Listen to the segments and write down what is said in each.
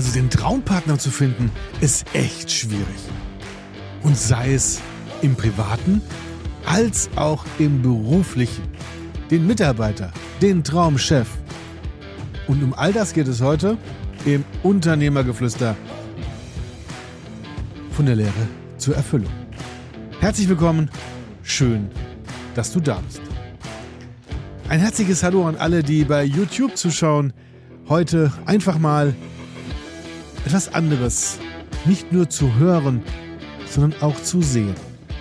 Also den Traumpartner zu finden, ist echt schwierig. Und sei es im Privaten als auch im Beruflichen. Den Mitarbeiter, den Traumchef. Und um all das geht es heute im Unternehmergeflüster. Von der Lehre zur Erfüllung. Herzlich willkommen, schön, dass du da bist. Ein herzliches Hallo an alle, die bei YouTube zuschauen. Heute einfach mal etwas anderes, nicht nur zu hören, sondern auch zu sehen.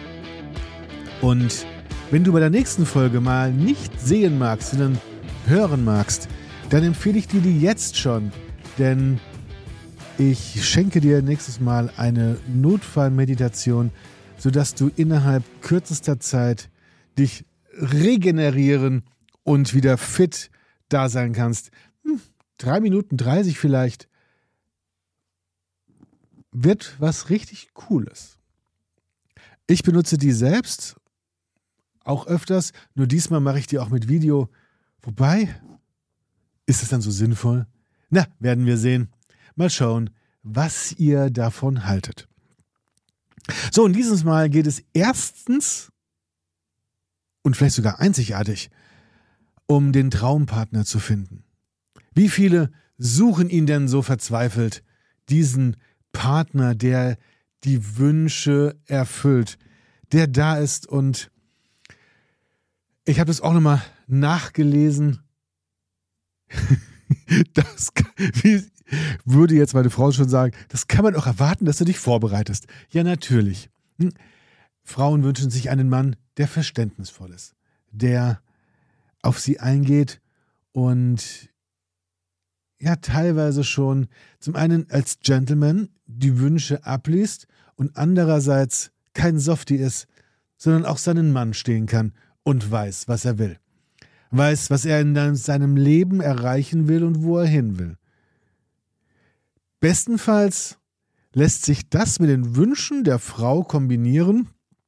Und wenn du bei der nächsten Folge mal nicht sehen magst, sondern hören magst, dann empfehle ich dir die jetzt schon, denn ich schenke dir nächstes Mal eine Notfallmeditation, sodass du innerhalb kürzester Zeit dich regenerieren und wieder fit da sein kannst. 3 Minuten 30 vielleicht. Wird was richtig Cooles. Ich benutze die selbst, auch öfters, nur diesmal mache ich die auch mit Video. Wobei, ist es dann so sinnvoll? Na, werden wir sehen. Mal schauen, was ihr davon haltet. So, und dieses Mal geht es erstens und vielleicht sogar einzigartig um den Traumpartner zu finden. Wie viele suchen ihn denn so verzweifelt, diesen Partner, der die Wünsche erfüllt, der da ist? Und ich habe das auch nochmal nachgelesen. Wie würde jetzt meine Frau schon sagen, das kann man auch erwarten, dass du dich vorbereitest. Ja, natürlich. Frauen wünschen sich einen Mann, der verständnisvoll ist, der auf sie eingeht und ja teilweise schon zum einen als Gentleman die Wünsche abliest und andererseits kein Softie ist, sondern auch seinen Mann stehen kann und weiß, was er will. Weiß, was er in seinem Leben erreichen will und wo er hin will. Bestenfalls lässt sich das mit den Wünschen der Frau kombinieren,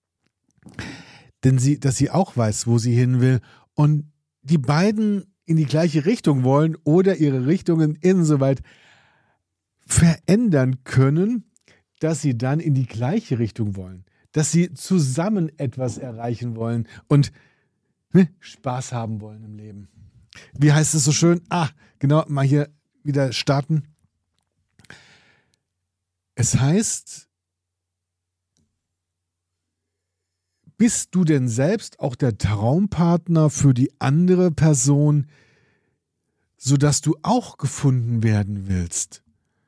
dass sie auch weiß, wo sie hin will und die beiden in die gleiche Richtung wollen oder ihre Richtungen insoweit verändern können, dass sie dann in die gleiche Richtung wollen. Dass sie zusammen etwas erreichen wollen und Spaß haben wollen im Leben. Wie heißt es so schön? Genau, mal hier wieder starten. Es heißt, bist du denn selbst auch der Traumpartner für die andere Person, sodass du auch gefunden werden willst?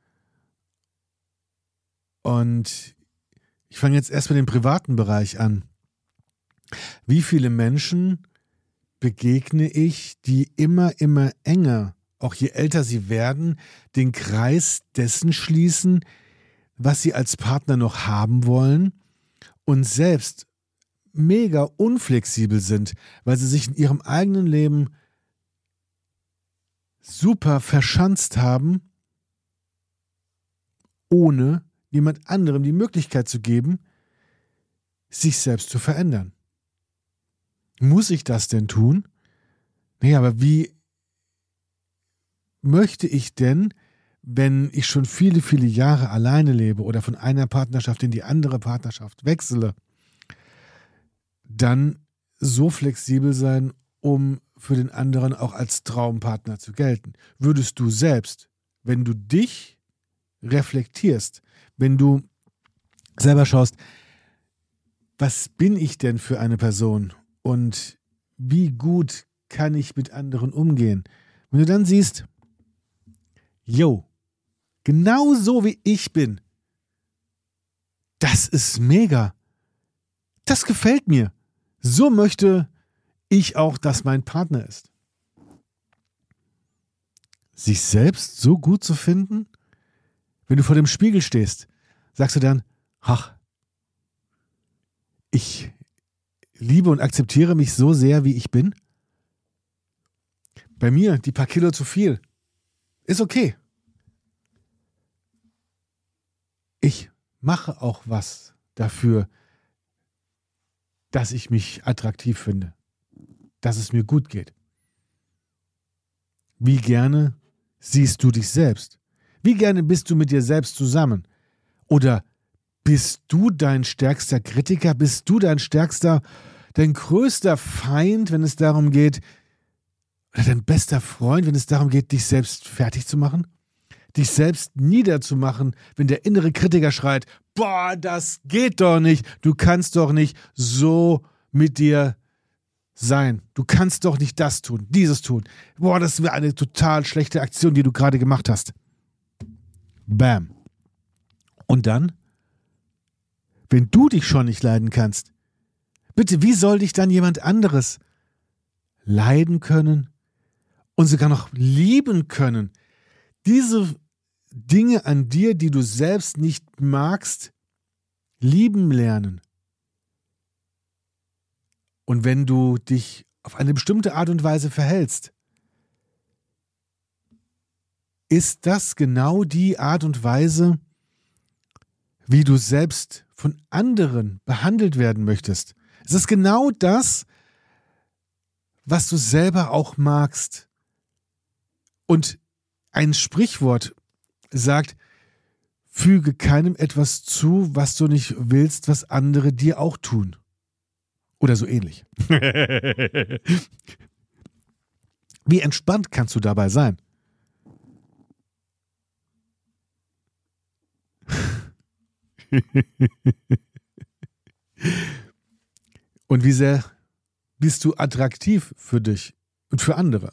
Und ich fange jetzt erst mit dem privaten Bereich an. Wie viele Menschen begegne ich, die immer enger, auch je älter sie werden, den Kreis dessen schließen, was sie als Partner noch haben wollen und selbst mega unflexibel sind, weil sie sich in ihrem eigenen Leben super verschanzt haben, ohne jemand anderem die Möglichkeit zu geben, sich selbst zu verändern. Muss ich das denn tun? Nee, aber wie möchte ich denn, wenn ich schon viele, viele Jahre alleine lebe oder von einer Partnerschaft in die andere Partnerschaft wechsle, dann so flexibel sein, um für den anderen auch als Traumpartner zu gelten? Würdest du selbst, wenn du dich reflektierst, wenn du selber schaust, was bin ich denn für eine Person und wie gut kann ich mit anderen umgehen? Wenn du dann siehst, genau so wie ich bin, das ist mega. Das gefällt mir. So möchte ich auch, dass mein Partner ist. Sich selbst so gut zu finden? Wenn du vor dem Spiegel stehst, sagst du dann, ich liebe und akzeptiere mich so sehr, wie ich bin? Bei mir die paar Kilo zu viel. Ist okay. Ich mache auch was dafür, dass ich mich attraktiv finde, dass es mir gut geht. Wie gerne siehst du dich selbst? Wie gerne bist du mit dir selbst zusammen? Oder bist du dein stärkster Kritiker? Bist du dein größter Feind, wenn es darum geht, oder dein bester Freund, wenn es darum geht, dich selbst fertig zu machen? Dich selbst niederzumachen, wenn der innere Kritiker schreit, boah, das geht doch nicht, du kannst doch nicht so mit dir sein. Du kannst doch nicht das tun, dieses tun. Boah, das wäre eine total schlechte Aktion, die du gerade gemacht hast. Bam. Und dann, wenn du dich schon nicht leiden kannst, bitte, wie soll dich dann jemand anderes leiden können und sogar noch lieben können? Diese Dinge an dir, die du selbst nicht magst, lieben lernen. Und wenn du dich auf eine bestimmte Art und Weise verhältst, ist das genau die Art und Weise, wie du selbst von anderen behandelt werden möchtest. Es ist genau das, was du selber auch magst. Und ein Sprichwort sagt, füge keinem etwas zu, was du nicht willst, was andere dir auch tun. Oder so ähnlich. Wie entspannt kannst du dabei sein? Und wie sehr bist du attraktiv für dich und für andere?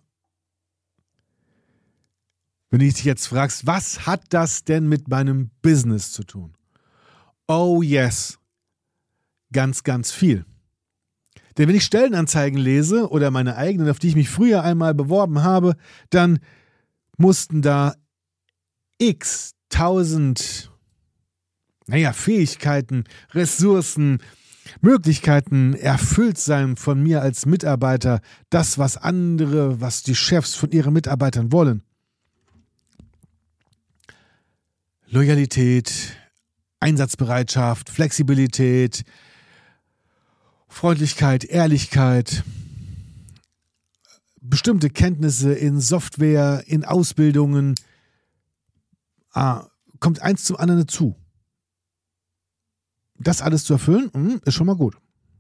Wenn du dich jetzt fragst, was hat das denn mit meinem Business zu tun? Oh yes, ganz, ganz viel. Denn wenn ich Stellenanzeigen lese oder meine eigenen, auf die ich mich früher einmal beworben habe, dann mussten da x tausend, Fähigkeiten, Ressourcen, Möglichkeiten erfüllt sein von mir als Mitarbeiter. Das, was die Chefs von ihren Mitarbeitern wollen. Loyalität, Einsatzbereitschaft, Flexibilität, Freundlichkeit, Ehrlichkeit, bestimmte Kenntnisse in Software, in Ausbildungen, kommt eins zum anderen dazu. Das alles zu erfüllen, ist schon mal gut.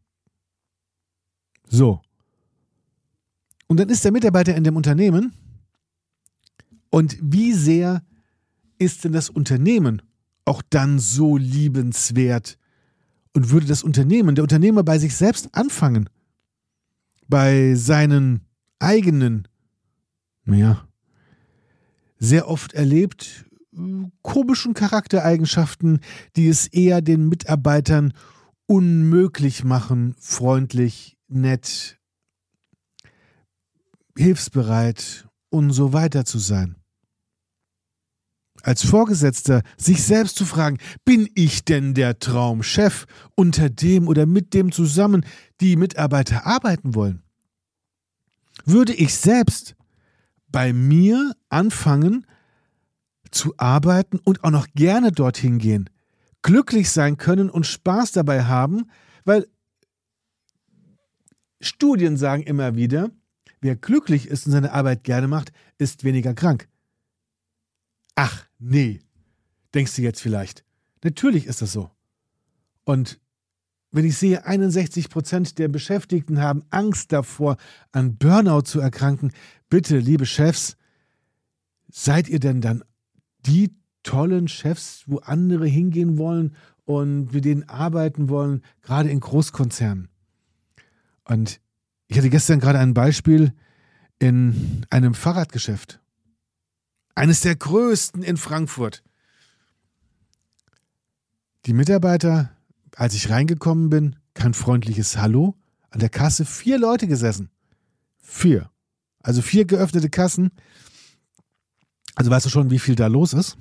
So. Und dann ist der Mitarbeiter in dem Unternehmen. Und wie sehr ist denn das Unternehmen auch dann so liebenswert? Und würde der Unternehmer bei sich selbst anfangen? Bei seinen eigenen, sehr oft erlebt, komischen Charaktereigenschaften, die es eher den Mitarbeitern unmöglich machen, freundlich, nett, hilfsbereit und so weiter zu sein. Als Vorgesetzter sich selbst zu fragen, bin ich denn der Traumchef, unter dem oder mit dem zusammen die Mitarbeiter arbeiten wollen? Würde ich selbst bei mir anfangen zu arbeiten und auch noch gerne dorthin gehen, glücklich sein können und Spaß dabei haben, weil Studien sagen immer wieder, wer glücklich ist und seine Arbeit gerne macht, ist weniger krank. Ach, nee, denkst du jetzt vielleicht. Natürlich ist das so. Und wenn ich sehe, 61% der Beschäftigten haben Angst davor, an Burnout zu erkranken, bitte, liebe Chefs, seid ihr denn dann die tollen Chefs, wo andere hingehen wollen und mit denen arbeiten wollen, gerade in Großkonzernen? Und ich hatte gestern gerade ein Beispiel in einem Fahrradgeschäft. Eines der größten in Frankfurt. Die Mitarbeiter, als ich reingekommen bin, kein freundliches Hallo. An der Kasse 4 Leute gesessen. 4. Also 4 geöffnete Kassen. Also weißt du schon, wie viel da los ist.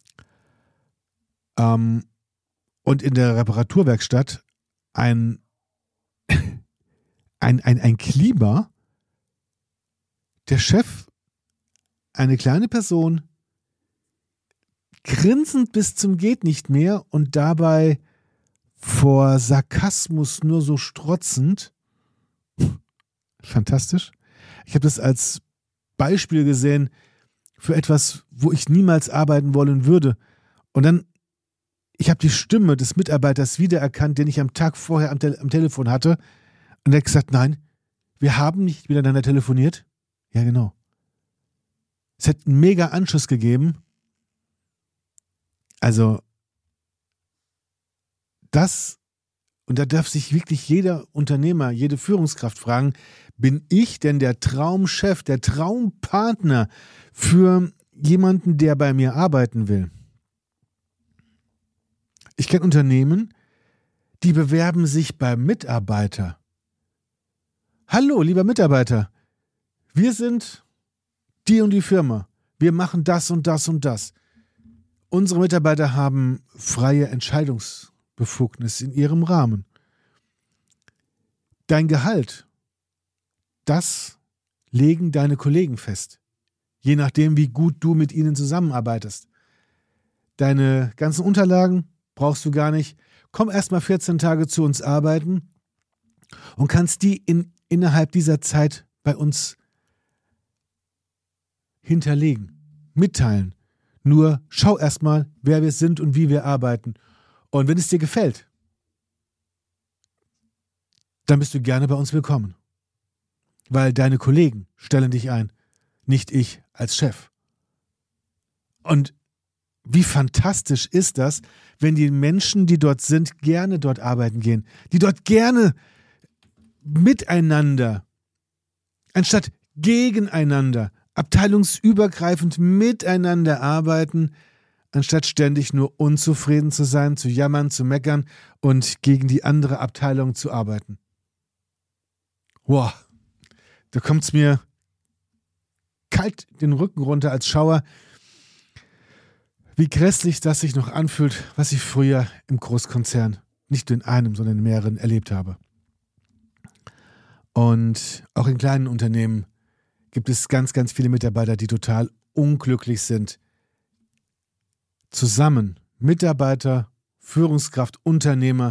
Und in der Reparaturwerkstatt ein Klima. Der Chef, eine kleine Person, grinsend bis zum geht nicht mehr und dabei vor Sarkasmus nur so strotzend. Fantastisch. Ich habe das als Beispiel gesehen für etwas, wo ich niemals arbeiten wollen würde. Und dann, ich habe die Stimme des Mitarbeiters wiedererkannt, den ich am Tag vorher am Telefon hatte. Und er hat gesagt, nein, wir haben nicht miteinander telefoniert. Ja, genau. Es hat einen mega Anschuss gegeben. Also, das, und da darf sich wirklich jeder Unternehmer, jede Führungskraft fragen, bin ich denn der Traumchef, der Traumpartner für jemanden, der bei mir arbeiten will? Ich kenne Unternehmen, die bewerben sich beim Mitarbeiter. Hallo, lieber Mitarbeiter, wir sind die und die Firma. Wir machen das und das und das. Unsere Mitarbeiter haben freie Entscheidungsbefugnis in ihrem Rahmen. Dein Gehalt, das legen deine Kollegen fest. Je nachdem, wie gut du mit ihnen zusammenarbeitest. Deine ganzen Unterlagen brauchst du gar nicht. Komm erst mal 14 Tage zu uns arbeiten und kannst die innerhalb dieser Zeit bei uns hinterlegen, mitteilen. Nur schau erst mal, wer wir sind und wie wir arbeiten. Und wenn es dir gefällt, dann bist du gerne bei uns willkommen. Weil deine Kollegen stellen dich ein, nicht ich als Chef. Und wie fantastisch ist das, wenn die Menschen, die dort sind, gerne dort arbeiten gehen, die dort gerne miteinander, anstatt gegeneinander, abteilungsübergreifend miteinander arbeiten, anstatt ständig nur unzufrieden zu sein, zu jammern, zu meckern und gegen die andere Abteilung zu arbeiten. Wow, da kommt es mir kalt den Rücken runter als Schauer, wie grässlich das sich noch anfühlt, was ich früher im Großkonzern, nicht in einem, sondern in mehreren erlebt habe. Und auch in kleinen Unternehmen gibt es ganz, ganz viele Mitarbeiter, die total unglücklich sind. Zusammen, Mitarbeiter, Führungskraft, Unternehmer,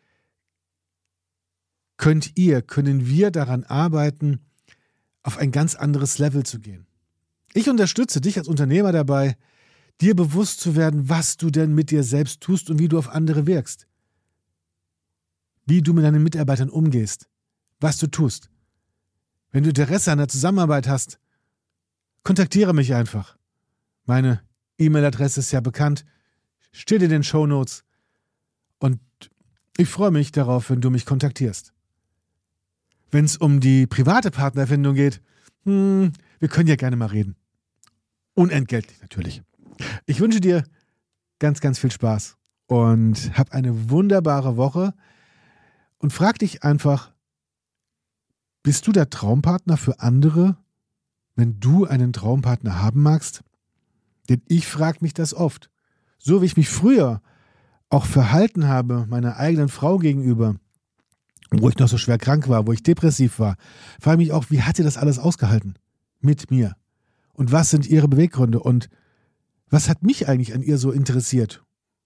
können wir daran arbeiten, auf ein ganz anderes Level zu gehen. Ich unterstütze dich als Unternehmer dabei, dir bewusst zu werden, was du denn mit dir selbst tust und wie du auf andere wirkst. Wie du mit deinen Mitarbeitern umgehst, was du tust. Wenn du Interesse an der Zusammenarbeit hast, kontaktiere mich einfach. Meine E-Mail-Adresse ist ja bekannt, steht in den Shownotes und ich freue mich darauf, wenn du mich kontaktierst. Wenn es um die private Partnerfindung geht, wir können ja gerne mal reden. Unentgeltlich natürlich. Ich wünsche dir ganz, ganz viel Spaß und hab eine wunderbare Woche und frag dich einfach, bist du der Traumpartner für andere, wenn du einen Traumpartner haben magst? Denn ich frage mich das oft. So wie ich mich früher auch verhalten habe, meiner eigenen Frau gegenüber, wo ich noch so schwer krank war, wo ich depressiv war, frage ich mich auch, wie hat sie das alles ausgehalten mit mir? Und was sind ihre Beweggründe? Und was hat mich eigentlich an ihr so interessiert?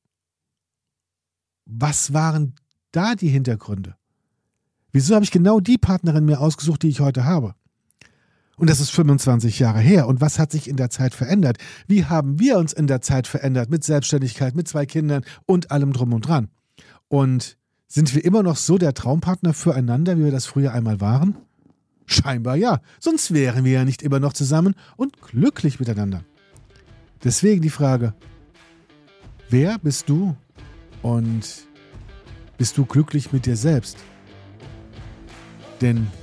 Was waren da die Hintergründe? Wieso habe ich genau die Partnerin mir ausgesucht, die ich heute habe? Und das ist 25 Jahre her. Und was hat sich in der Zeit verändert? Wie haben wir uns in der Zeit verändert? Mit Selbstständigkeit, mit 2 Kindern und allem drum und dran. Und sind wir immer noch so der Traumpartner füreinander, wie wir das früher einmal waren? Scheinbar ja. Sonst wären wir ja nicht immer noch zusammen und glücklich miteinander. Deswegen die Frage, wer bist du und bist du glücklich mit dir selbst? Denn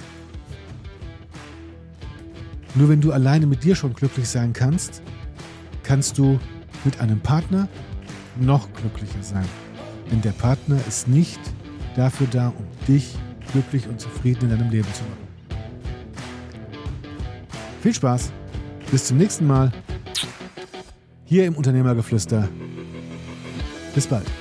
nur wenn du alleine mit dir schon glücklich sein kannst, kannst du mit einem Partner noch glücklicher sein. Denn der Partner ist nicht dafür da, um dich glücklich und zufrieden in deinem Leben zu machen. Viel Spaß, bis zum nächsten Mal, hier im Unternehmergeflüster. Bis bald.